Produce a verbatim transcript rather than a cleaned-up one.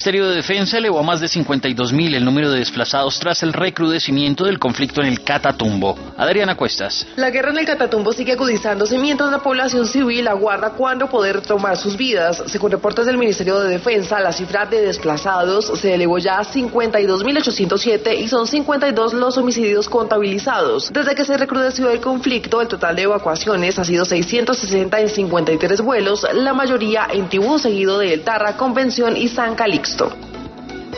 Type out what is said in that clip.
El Ministerio de Defensa elevó a más de cincuenta y dos mil el número de desplazados tras el recrudecimiento del conflicto en el Catatumbo. Adriana Cuestas. La guerra en el Catatumbo sigue agudizándose mientras la población civil aguarda cuándo poder tomar sus vidas. Según reportes del Ministerio de Defensa, la cifra de desplazados se elevó ya a cincuenta y dos mil ochocientos siete y son cincuenta y dos los homicidios contabilizados. Desde que se recrudeció el conflicto, el total de evacuaciones ha sido seiscientos sesenta en cincuenta y tres vuelos, la mayoría en Tibú, seguido de El Tarra, Convención y San Calixto.